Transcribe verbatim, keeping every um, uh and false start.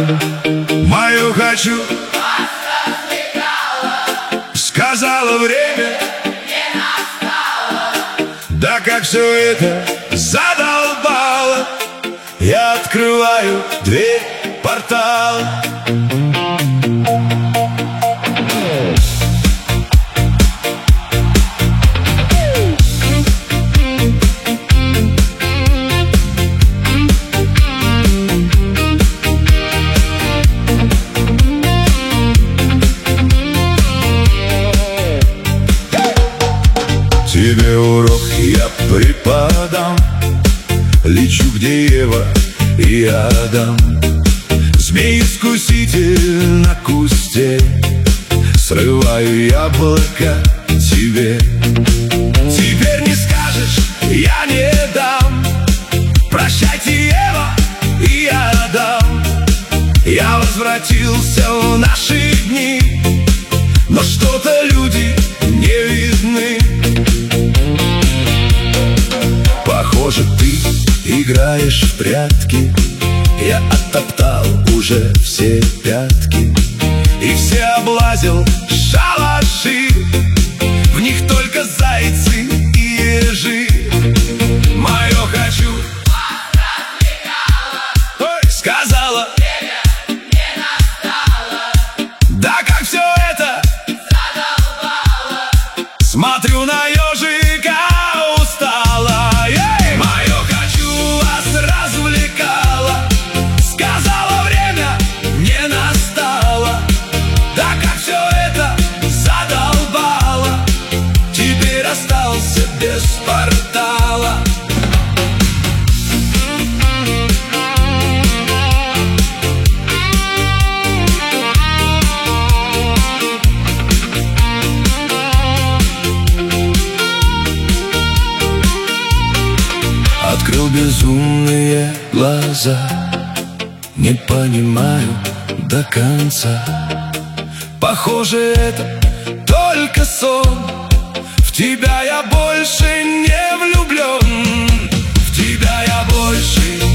Мою хочу сказала время, не настало. да как все это задолбало. Я открываю дверь портала. Тебе урок я преподам, лечу, где Ева и Адам. Змей-искуситель на кусте, срываю яблоко тебе. Теперь не скажешь, я не дам. Прощайте, Ева и Адам. Я возвратился в наши дни, но что-то люди не видны. Похоже, ты играешь в прятки. Я оттоптал уже все пятки и все облазил шалаши. В них только зайцы и ежи. Мое хочу ой, сказала, Время не настало. да как все это Задолбало. смотрю на ежика устала. Ей! Мое хочу вас развлекало, сказала, время не настало. Да как все это задолбало. Теперь остался без портала. Открыл безумные глаза, не понимаю до конца. Похоже, это только сон. В тебя я больше не влюблен. В тебя я больше